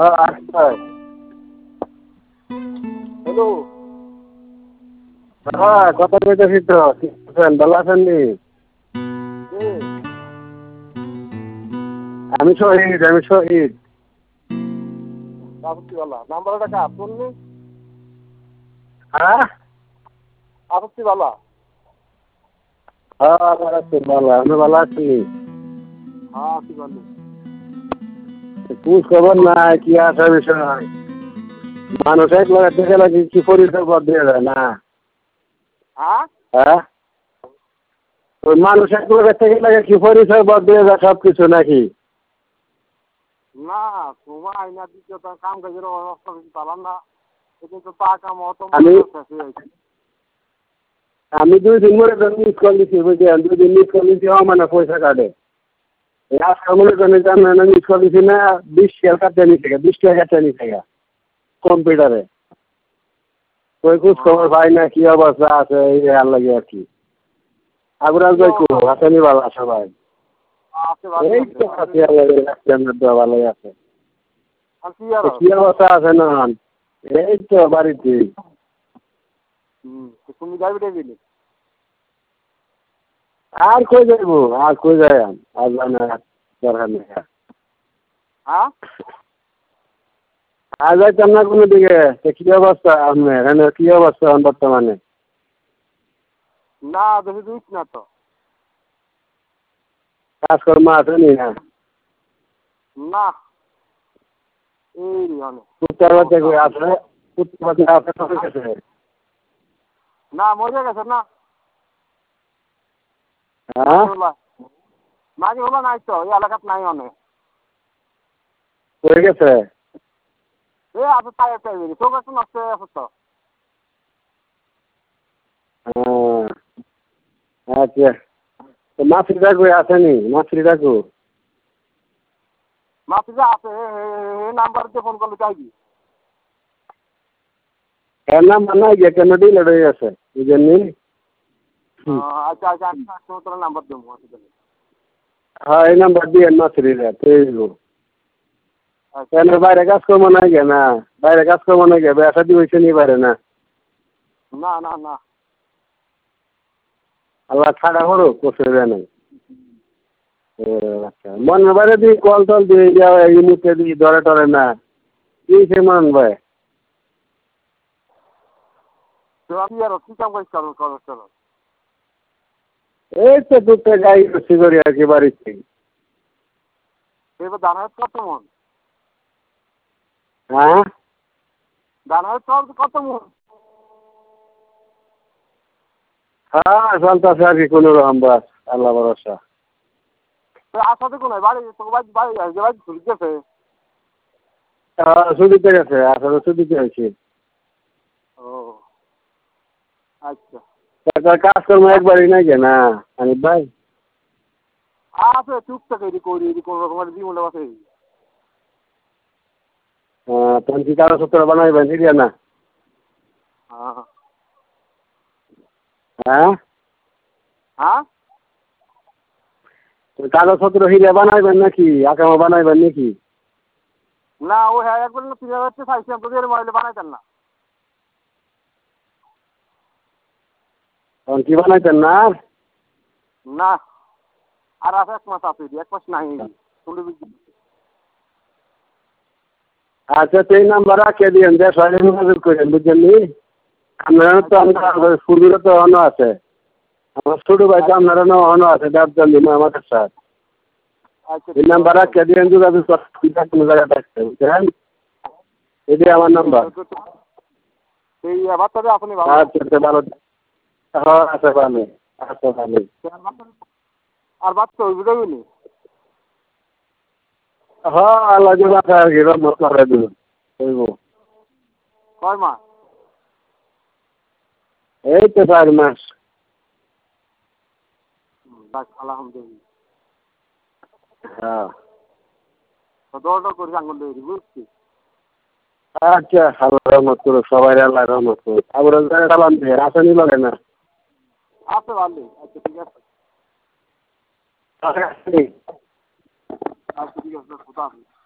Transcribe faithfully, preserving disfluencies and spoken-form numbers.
আচ্ছা। হ্যালো। হ্যাঁ, কথা কইতেছি তো। কি করছেন? ভালো আছেন নি? কে? আমি শহীদ, আমি শহীদ। আপত্তিওয়ালা। নাম্বারটা কার? তোর নি? হ্যাঁ? আপত্তিওয়ালা। হ্যাঁ, ভালো আছি, ভালো। আপনি ভালো আছেন নি? হ্যাঁ, কি বলি? খোঁজ খবর নাই, কি আছে বিষয়? মানুষ এক লাগাতে গেলে কি কি পরিচয় পদ দিয়ে যায় না? হ্যাঁ? হ্যাঁ? ওই মানুষ এক লাগাতে গেলে কি পরিচয় পদ দিয়ে যায় সব কিছু নাকি? না, তোমার আইনা দিতে তো কাম কাজের অবস্থা বেশি পালাম না। এটা তো টাকা মতো আমি শেষ হয়ে গেছে। আমি দুই দিন মনে করেন মিস কল দিচ্ছি বুঝলেন, দুই দিন মিস কল দিচ্ছি আমার মানে পয়সা কাটে। আজকে মনে করেন জানেন না মিস কল দিচ্ছি না, বিশ টাকা কাটতে নিচ্ছে বিশ টাকা কাটতে নিচ্ছে কম্পিউটারে। ওই খোঁজ খবর পাই না, কি অবস্থা আছে এই আর লাগে আর কি। আগুরাল ভাই কো আসেনি ভালো সবাই। আছে ভালো এই তো আছে আল্লাহ ভালোই আছে। আর কি আর কি অবস্থা আছে না? এই তো বাড়িতে। হুম, তুমি যাইবে দিলি? আর কই যাইব? আর কই যাই আর জানা দরকার নেই। হ্যাঁ? আর যাইতাম না কোনো দিকে। কি অবস্থা আপনার? এখানে কি অবস্থা বর্তমানে? না, বেশি দিস না তো। কাজকর্ম আছে নি না? না। এই অনেক। উত্তর বাচ্চা কই আছে? উত্তর বাচ্চা আছে তো গেছে। না, মরে গেছে না। হ্যাঁ? মাঝে হলো নাই তো, এই এলাকাত নাই অনেক। হয়ে গেছে? এ আছে তাই একটা বেরি তোকে একটু নষ্ট হয়ে গেছে তো। হ্যাঁ, আচ্ছা। তো মাছরিটা কই আসেনি? মাছরিটা কো? মাসিজা আছে এই নাম্বার দিয়ে ফোন করলে চাইবি। এর নাম্বার নাই গিয়ে কেন ডিলেট হয়ে গেছে বুঝেননি? আচ্ছা আচ্ছা আমি তোর নাম্বার দেবো অসুবিধা নেই। হ্যাঁ এই নাম্বার দিয়ে মাছরিটা পেয়ে যাবো। কেন বাইরে কাজকর্ম নাই গে না? বাইরে কাজকর্ম নাই গে ব্যবসা দিয়ে হয়েছে নি বাইরে না? না না না। আল্লাহ ছাড়া করো অসুবিধা নেই। আচ্ছা মনের বাইরে দিয়ে কল টল দিয়ে যাও এই মুখে দিয়ে ধরে টরে না কি সে মন ভাই? তো আমি আর কি কাম করি চলো করো চলো। এই তো দুটো গাই বেশি করি আর কি বাড়িতে। এবার দানা কত মন? হ্যাঁ? দানা চল কত মন? হ্যাঁ চলতেছে আর কি কোনো রকম বাস আল্লাহ ভরসা। আসাতে কোন বাড়ি তোকে বাড়ি বাড়ি বাড়ি ঘুরে গেছে। হ্যাঁ ছুটিতে গেছে আসলে ছুটিতে হয়েছে। ও আচ্ছা। কাজকর্ম একবারই নাই গে না আমি ভাই। আছে টুকটাক এদি করি এদি কোনো রকমের জীবনটা বাঁচে। তখন কি কাগজপত্র বানাইবেন ঠিক না? হ্যাঁ হ্যাঁ? হ্যাঁ? কাগজপত্র হিরে বানাইবেন নাকি আকামা বানাইবেন নাকি? না ও হ্যাঁ একবার তিন হাজার চাইছিলাম তোদের মোবাইলে বানাইতেন না। তখন কি বানাইতেন না? না আর আছে এক মাস আছে এক মাস নাই শুনতে বুঝছি। আচ্ছা সেই নাম্বার রাখে দিয়েন যে সবাই যোগাযোগ করেন বুঝছেন নি? আপনারা তো আপনার ফুলগুলো তো অন্য আছে আমার ছোটো ভাই তো আপনারা অন্য আছে ব্যবসা নিন আমাদের সাথে এই নাম্বার রাখে দিয়েন যোগাযোগ করেন কোনো জায়গায় থাকতে বুঝছেন? এটাই আমার নাম্বার। এই বাচ্চাটা আপনি ভালো আচ্ছা ভালো হ্যাঁ আচ্ছা ভালো আচ্ছা ভালো। আর বাচ্চা ওই বুঝে গেলি? হ্যাঁ আল্লাহ যে বাচ্চা আর কি রহমত করে দেবো হইব। কয় মাস? এই তো চার মাস। আলহামদুলিল্লাহ। হ্যাঁ দৌড় করে আঙুল দিয়ে বুঝছি। আচ্ছা আল্লাহ রহমত করুক সবাই আল্লাহ রহমত করুক আবার চালান দিয়ে আসেনি বলে না। আছে ভালো আচ্ছা ঠিক আছে। আচ্ছা আচ্ছা ঠিক আছে।